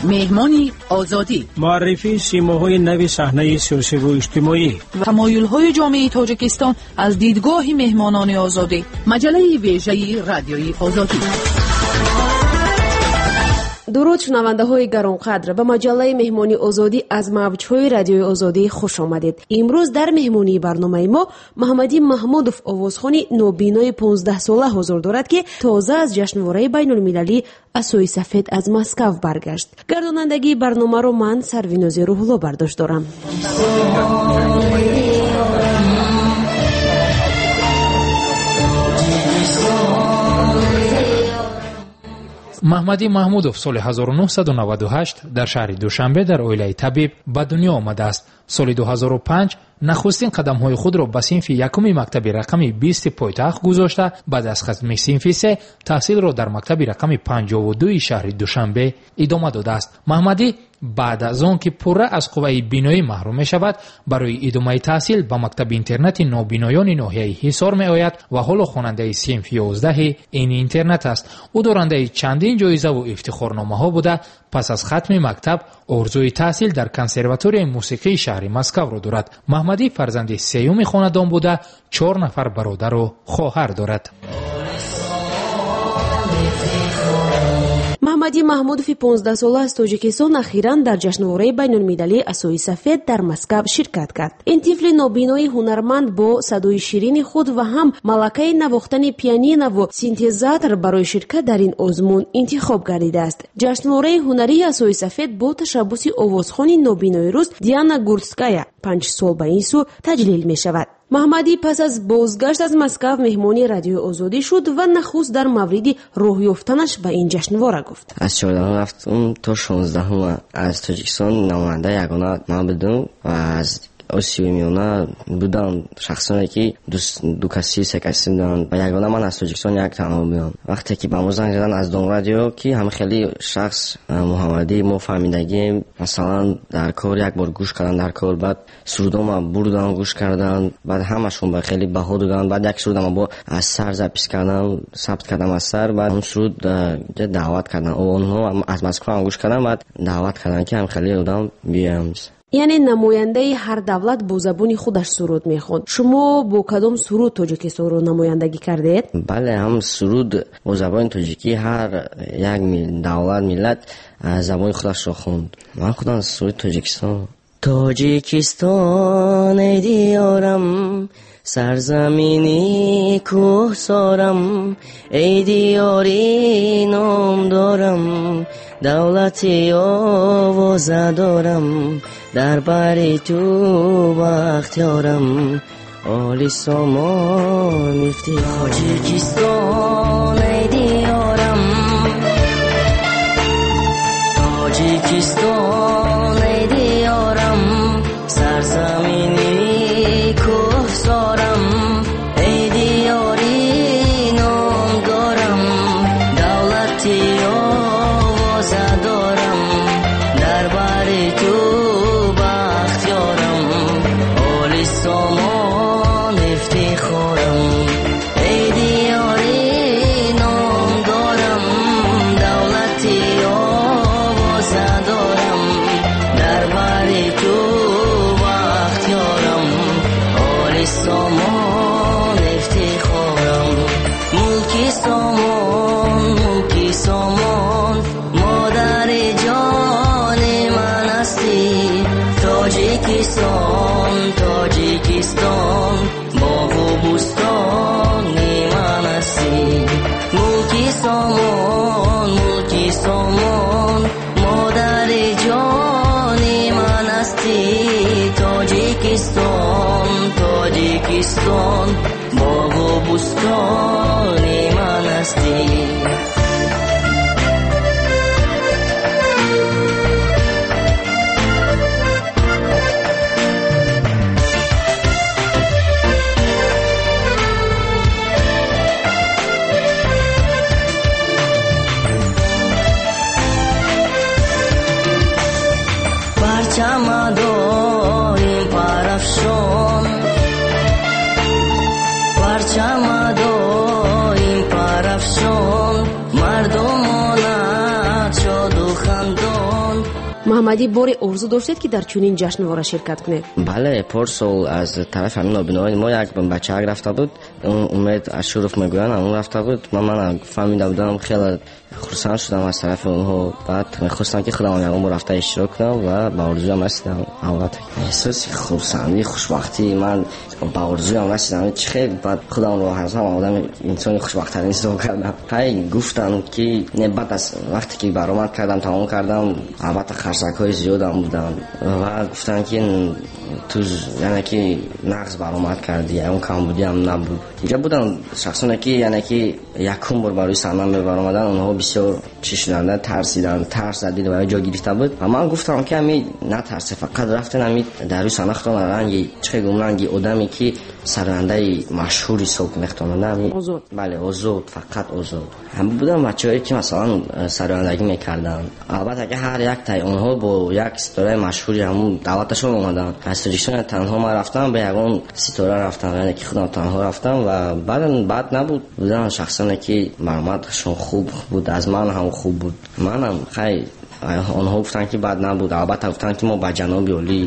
مهمانی آزادی، معرفی سیماهای نوی صحنه سیاسی و اجتماعی، تمایل‌های جامعه تاجیکستان از دیدگاه مهمانان آزادی، مجله ویژه رادیوی آزادی. درود شنونده های گرانقدر، به مجله مهمانی آزادی از موجهای رادیوی آزادی خوش آمدید. امروز در مهمانی برنامه ما محمدی محمودов آوازخوانی نوبینای 15 ساله حضور دارد که تازه از جشنواره بین المللی اسوی سفید از مسکو برگشت. گردانندگی برنامه رو من سرویناز روح‌الله برداشت دارم. محمدی محمودов سال 1998 در شهر دوشنبه در اویلای طبیب به دنیا آمده است. سال 2005 نخستین قدم‌های خود را به صنف یکم مکتب رقم 20 پایتخت گذاشته، بعد از ختم صنف 3 تحصیل را در مکتب رقم 52 شهر دوشنبه ادامه داده است. محمدی بعد از آن که پوره از قوه بینایی محروم می شود، برای ادامه تحصیل به مکتب اینترنت نابینایان ناحیه حصار می آید و حالا خواننده صنف 11 این اینترنت است. او دارنده چندین جایزه و افتخارنامه ها بوده. پس از ختم مکتب آرزوی تحصیل در کنسرواتوری موسیقی شهر مسکو را دارد. محمدی فرزند سیوم خاندان بوده، 4 نفر برادر و خواهر دارد. محمدی محمودов 15 ساله از تاجیکستان اخیراً در جشنواره بین المللی اسوی سفید در مسکو شرکت کرد. این طفل نابینای هنرمند با صدای شیرین خود و هم ملکه نواختن پیانینو و سینتزاتور برای شرکت در این آزمون انتخاب گردیده است. جشنواره هنری اسوی سفید با تشبث آوازخوان نابینای روس دیانا گورسکایا 5 سال به این سو تجلیل می شود. محمدی پس از بازگشت از مسکو مهمانی رادیو آزادی شد و نخست در مورد راه یافتنش به این جشنواره گفت. از 14 رفتم تا 16 از تاجیکستان نماینده یگانه من بودم و از آسیای میانه بودن شخصانی که دو کسی سه کسی بودن و یگانه من از تاجیکستان یک تنها بودم. وقتی که به ما زنگ زدن از دون رادیو که هم خیلی شخص محمدی ما فهمیدگیم، مثلا در کار یک بار گوش کردن، در کار بعد سرودم بردن گوش کردن، بعد همشون با خیلی بها دادن. بعد یک سرودم با از سر ضبط کردم، ثبت کردم از سر، بعد اون سرود دعوت کردن اونها از مسکو هم گوش کردن، بعد دعوت کردن که هم خیلی بودم بیام. یعنی نماینده هر دولت با زبان خودش سرود میخوند. شما با کدام سرود تاجیکستان رو نمایندگی کردید؟ بله، هم سرود با زبان تاجیکی هر یک دولت ملت زبان خودش رو خوند. من خودم سرود تاجیکستان ای دیارم، سرزمینی کوهسارم، ای دیاری نام دارم، دولتی آواز دارم، در بری تو بختیارم، آلی سامان افتخار. تاجیکستان ای دیارم، تاجیکستان ای دیارم، سرزمینی کوهسارم، ای دیاری نام دارم، دولتی آواز دارم، در بری تو بختیارم، آلی سامان افتخارم، ای دیاری نام دارم، دولتی آواز دارم، در بری تو بختیارم، آلی سامان افتخارم. ملکی سامان، ملکی سامان، مادر جان من هستی، تاجیکستان، تاجیکستان، باغ و بوستان من هستی. ملکی سامان، ملکی سامان، مادر جان من هستی، تاجیکستان، تاجیکستان، باغ و بوستان من هستی. پرچم داریم پرافشان، پرچم داریم پرافشان، مردمانت شاد و خندان، маҳаммадӣ боре орзу доштед ки дар чунин ҷашнвора ширкат кунед? бале порсол аз тарафи ҳамин нобинои мо як бачаак рафта буд, умед ашуров мегӯянд, ҳамон рафта буд. ман фаҳмида будам, хеле хурсанд шудам аз тарафи онҳо. баъд мехостам ки худам ягон бор рафта иштирок кунам ва ба орзуям расидам. албатта эҳсоси хурсандӣ, хушбахтӣ, ман ба орзуям расидам. чӣ хел баъд худамро ҳазам одами инсони хушбахттарин ҳисоб кардам. ҳай гуфтам ки не баъд аз вақте ки баромад кардам, тамом кардам, албатта харсакҳои зиёдам буданд ва гуфтанд ки ту яъне ки нағз баромад кардӣ, ягон камбудиам набуд. инҷа буданд шахсоне ки яъне ки якум бор ба рӯи саҳна мебаромаданд, онҳо бисёр чӣ шуданда, тарсиданд, тарс задид ва ҷо гирифта буд. ва ман гуфтам ки ами натарсе, фақат рафтен ами дар рӯи саҳна худтон ранги чӣ хел гум ранги одаме ки сарояндаи машҳур ҳисоб мехтонанда, ами озод. бале озод, фақат озод. ҳама буданд бачаҳое ки масалан сарояндагӣ мекарданд. албатта ки ҳар як тай онҳо бо як ситораи машҳури ҳамун давлаташон омаданд. аз тоҷикистон танҳо ман рафтам, ба ягон ситора рафтам, яъне ки худам танҳо рафтам ва баъд набуд. буданд шахсоне ки баромадашон хуб буд, аз ман ҳам хуб буд. манам хай онҳо гуфтанд ки баъд набуд. албатта гуфтанд ки мо ба ҷаноби олии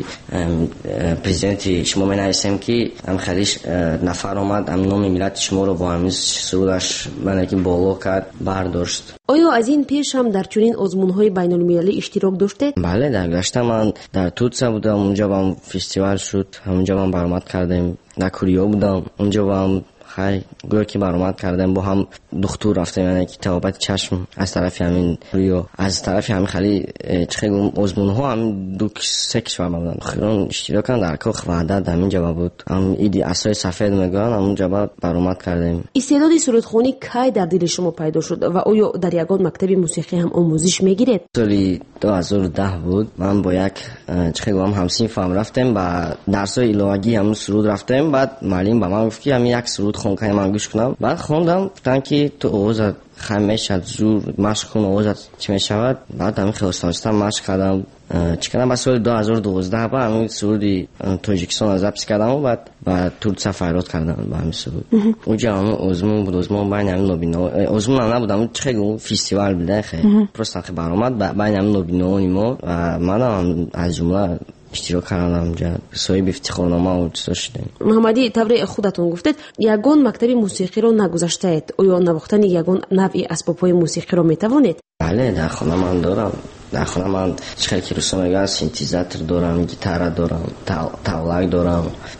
президенти шумо менависем ки хеле нафар омад, номи миллати шуморо бо ҳамин сурудаш яъне ки боло кард, бардошт. оё аз ин пеш ҳам дар чунин озмунҳои байнулмилалӣ иштирок доштед? бале, дар гузашта ман дар Турция будам, онҷо бам фестивал шуд, ҳамонҷо бам баромад кардем. дар Куриё будам, онҷо бам хай гӯё ки баромад кардем, бо ҳам духтур рафтем, яъне ки табобати чашм аз тарафи ҳамин Куриё, аз тарафи ҳамин хали чӣ хел озмунҳо ҳамин се кишвар буданд. хирон иштирок кардем дар Кох Ваҳдат, ҳамин ҷаба буд. иди асои сафед мегӯянд, ҳамун ҷаба баромад кардем. истеъдоди сурудхонӣ кай дар дили шумо пайдо шуд ва оё дар ягон мактаби мусиқӣ ҳам омӯзиш мегиред? соли 2010 буд. ман бо як чӣ хел гӯям ҳамсинфам рафтем ба дарсои иловагӣ, ҳамун суруд рафтем. баъд маълим ба ман гуфт ки ҳамин як суруд хон, кай ман гӯш кунам. баъд хондам, гуфтанд ки ту овозат хам мешавад, зур машқ кун, овозат чӣ мешавад. баъд ҳамин хел оста машқ кардам. чӣ кардам, ба соли 2012 ба ҳамин суруди Тоҷикистон запис кардам. баъд ба Турция файрод кардам ба ҳамин суруд. онҷа ҳамин озмун буд, озмун байни ҳамин нобино, озмун ҳам набуд, ҳамин чӣ хел фестивал буд, хеле просто баромад байни ҳамин нобиноони мо ва манам аз ҷумла иштирок кардам, ҷа соҳиби ифтихорнома орзу шудем. муҳаммадӣ, тавре худатон гуфтед ягон мактаби мусиқиро нагузаштаед. оё навохтани ягон навъи асбобҳои мусиқиро метавонед? бале, дар хона ман дорам. дар хона ман чӣ хел ки рӯсо мегӯянд, синтезатор дорам, гитара дорам, тавлак дорам,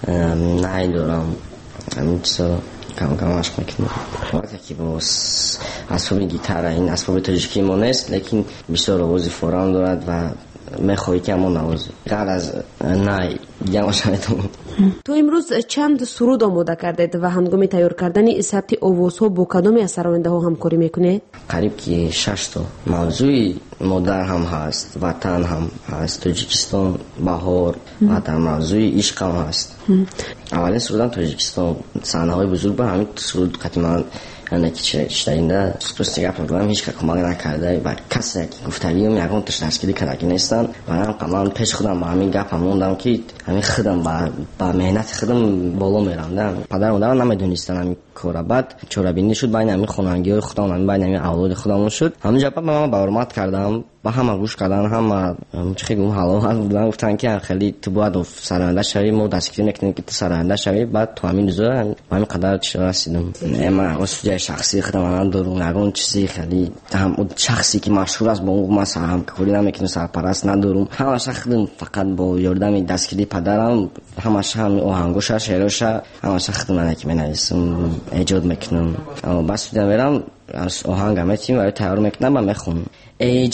най дорам. ҳамин чизо кам машқ мекунам. вақте ки бо асбоби гитара, ин асбоби тоҷикии мо нест, лекин бисёр овози форам дорад ва мехоҳӣ ки ҳамон навозӣ. ғайр аз най дигар боша метавонам. то имрӯз чанд суруд омода кардед ва ҳангоми тайёр кардани сабти овозҳо бо кадоме аз сарояндаҳо ҳамкорӣ мекунед? қариб ки 6 то. мавзӯи модар ҳам ҳаст, ватан ҳам ҳаст, Тоҷикистон, баҳор ва дар мавзӯи ишқ ҳам ҳаст. аввалин сурудам Тоҷикистон, саҳнаҳои бузург ба ҳамин суруд қатъиман яъне ки чиштаинда просто гап мегӯям, ҳеч кас кӯмак накарда ва касе ки гуфтавиём ягон ташдастгирӣ кардаки нестанд. ман пеш худам ба ҳамин гап мондам ки ҳамин худам ба меҳнати худам боло мерам. падару модарам намедонистанд ҳамин кора. баъд чорабинӣ шуд байни ҳамин хонандагиҳои худам, байни ҳамин авлоди худамон шуд. ҳамин ҷаба ман баромад кардам, ба ҳама гӯш кардам, ҳама чӣ хел гум ҳаловат буданд. гуфтанд ки хеле ту бояд сароянда шавӣ, мо дастгирӣ мекунем ки ту сароянда шавӣ. баъд то ҳамин рӯзо ба ҳамин қадар расидам. ман ягон студияи шахсии худам надорум, ягон чизи хеле шахсе ки машҳур аст бо он ман ҳамкорӣ намекунам, сарпараст надорум. ҳамаша худам фақат бо ёрдами дастгирии падарам, ҳамаша оҳангоша, шеъроша, ҳамаша худам яъне ки менависам, эҷод мекунам. ба студия мерам, оҳанга метим ва тайёр мекунам ва мехонам. ای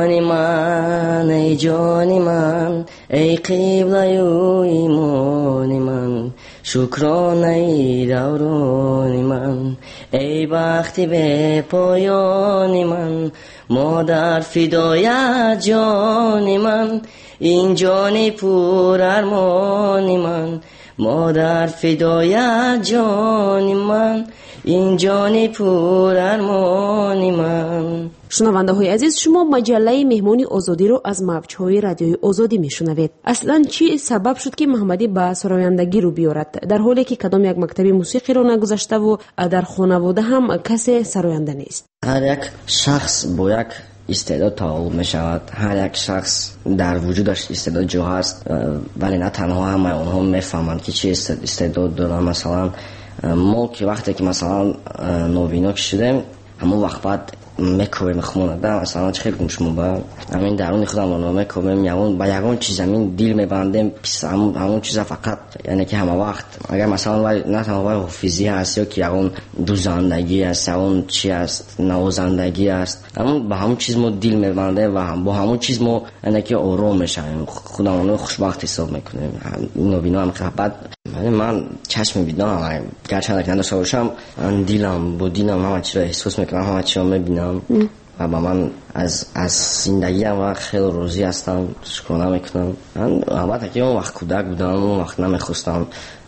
جان من ای قبله ایمان من شکرانه دوران من ای بخت به پایان من مادر فدای جان من این جان پر ارمان من مادر فدای جان من این جان پر ارمان من. шунавандаҳои азиз, шумо маҷаллаи меҳмони озодиро аз мавҷҳои радиои озодӣ мешунавед. аслан чӣ сабаб шуд ки маҳаммадӣ ба сарояндагӣ рӯ биёрад, дар ҳоле ки кадом як мактаби мусиқиро нагузаштаву дар хонавода ҳам касе сароянда нест? ҳар як шахс бо як استعداد تقویت میشود. هر یک شخص در وجودش استعداد جو هست، ولی نه تنها همه اونها میفهمند که چه استعداد دارن. مثلا ما که وقتی که مثلا نوبینا شدیم، همون وقت بعد میکوبیم خمونه مثلا چه خیلی گمشمو با همین درون خودم رو میکوبیم، یعنی با یگان چیز همین دیل میبندیم پیش همون چیز فقط، یعنی که همه وقت اگر مثلا نه تنها حافظی هست یا که یگان دوزندگی هست، اون چی هست نوازندگی هست، همون با همون چیز ما دیل میبندیم و هم با همون چیز ما یعنی که آروم میشیم، خودمون رو خوشبخت حساب میکنیم. نوبینا هم که بعد من چشم بیدم گرچه نداشته باشم، دیلم با دیلم همه چی رو احساس میکنم، همه چی رو میبینم و با من از زندگی هم خیلی راضی هستم، شکرانه میکنم. البته که اون وقت کودک بودم، اون وقت نمیخواستم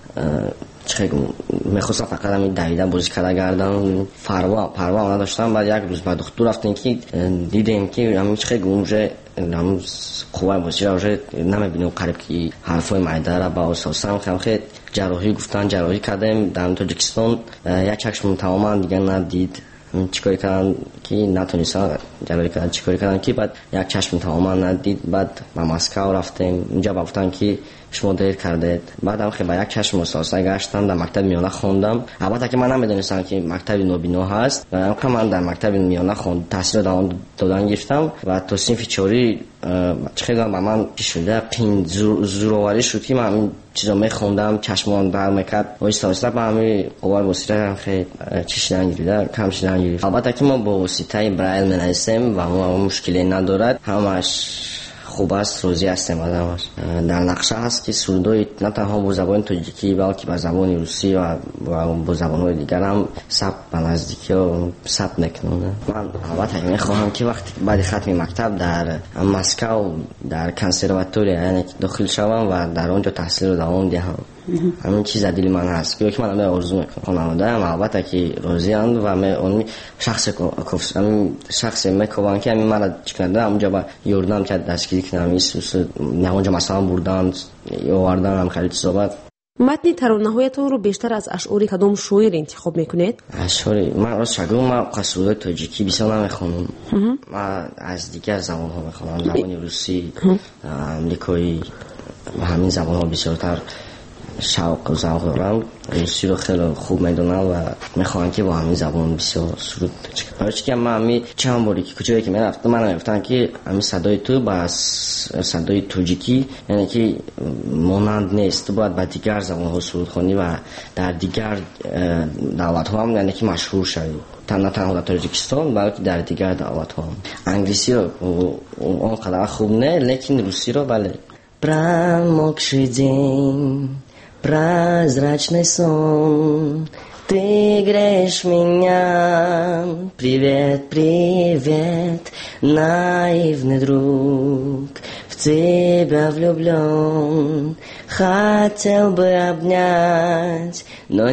میخواستم فقط همین دویدن بازی کرده گردم، پروا نداشتم. بعد یک روز بعد دکتر رفتیم که دیدیم که همین خیلی اونجا همون قوه بازی را نمیبینیم قریب که حرفای معده را با اساسم خیلی جراحی گفتن، جراحی کردیم در تاجیکستان، یک چشم تماما دیگه ندید. چیکار کردن که نتونستن جراحی کردن، چیکار کردن که بعد یک چشم تماما ندید. بعد به مسکو رفتیم، اونجا گفتن که شما دیر کردید. بعد هم خیلی با یک چشم اساسا گشتم، در مکتب میانه خوندم. البته که من نمیدونستم که مکتب نوبینا هست، و من در مکتب میانه خوند تحصیل دادن گرفتم و تا صنف 4 خیلی با من پیش شده پین زورواری شد که من همین چیزا میخوندم، چشمان در میکرد و استاد با همین قوای واسطه خیلی چشیدن گیریده، کم چیدن گیرید. البته که ما با واسطه برایل مینویسیم و ما مشکلی ندارد، همش خوب است، روزی هستیم آدمش. در نقشه هست که سرودای نه تنها با زبان تاجیکی بلکه با زبان روسی و با زبان‌های دیگر هم ثبت به نزدیکی و ثبت میکنه. من البته میخواهم که وقتی بعد ختم مکتب در مسکو در کنسرواتوری یعنی داخل شوم و در اونجا تحصیل رو دوام دهم. همین چیز در دل من هست که من آرزو میکنم. خانواده هم البته که راضی اند و اون شخص میکنم که همین مرا چکنده اونجا با یوردم که دستگیری کنم، نه اونجا مثلا بردن یا وردن هم خیلی صحبت. متن ترانه‌هایتون رو بیشتر از اشعار کدام شاعر انتخاب میکنید؟ اشعاری من راست شگم من قصیده تاجیکی بسیار نمیخونم، من از دیگر زبان‌ها میخونم، زبان روسی، امریکایی و همین زبان‌ها بسیارتر شوق و ذوق دارم. روسی رو خیلی خوب میدونم و میخوام که با همین زبان بسیار سرود بچینم. که من همین چند باری که کجایی که میرفتم من گفتن که همین صدای تو با صدای تاجیکی یعنی که مانند نیست، تو باید با دیگر زبان ها سرود خوانی و در دیگر دولت ها هم یعنی که مشهور شوی، نه تنها در تاجیکستان بلکه در دیگر دولت ها هم. انگلیسی رو اونقدر خوب نه، لیکن روسی رو بله. Промокший день, прозрачный сон, ты греешь меня, привет, привет, наивный друг, в тебя влюблен, хотел бы обнять, но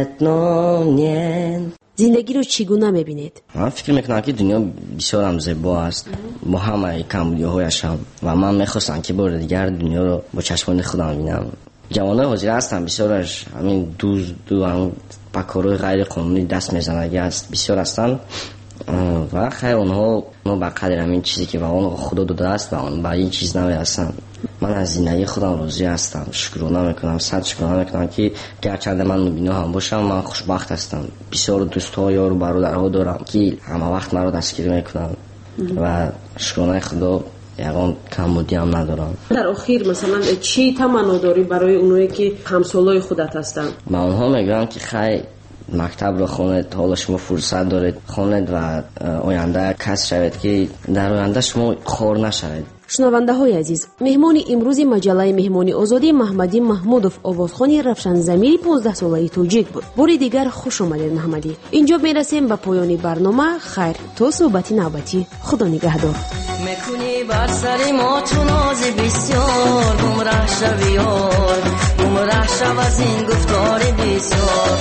нет. زندگی رو چگونه میبینید؟ من فکر میکنم که دنیا بسیار هم زیبا است با همه کمبودی‌هایش هم و من میخواستم که بار دیگر دنیا رو با چشمان خودم ببینم. جوانای حاضر هستن بسیارش همین دو هم با کارهای غیر قانونی دست میزنند است بسیار هستن و خیلی اونها با قدر همین چیزی که واقعا خدا داده است و اون با این چیز نمیرسن. من از زندگی خودم راضی هستم، شکرانه میکنم، صد شکرانه میکنم که گرچند من نوبینا هم باشم من خوشبخت هستم. بسیار دوست‌ها یار و برادرها دارم که همه وقت مرا دستگیری میکنن و شکرانه خدا یگان کمبودی هم ندارم. در آخر مثلا چی تمنا داری برای اونایی که همسالای خودت هستن؟ من اونها میگم که خیلی مکتب رو خوانید، حالا شما فرصت دارید خوانید و آینده کس شوید که در آینده شما خور نشوید. شنونده های عزیز، مهمان امروز مجله مهمانی آزادی محمدی محمودов آوازخوان رفشن ضمیری 15 ساله توجیک بود. باری دیگر خوش اومدید محمدی. اینجا میرسیم به پایان برنامه. خیر تا صحبتی نوبتی، خدا نگهدار. میکنی بر سر ما تو ناز بسیار، گمراه شوی یار، گمراه شو از این گفتار بسیار.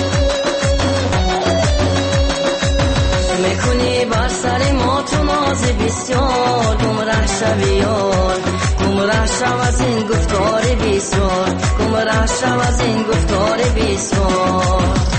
میکنی بر سر ما تو ناز بسیار، گمراه شوی یار، گمراه شو از این گفتار بسیار، گمراه شو از این گفتار بسیار.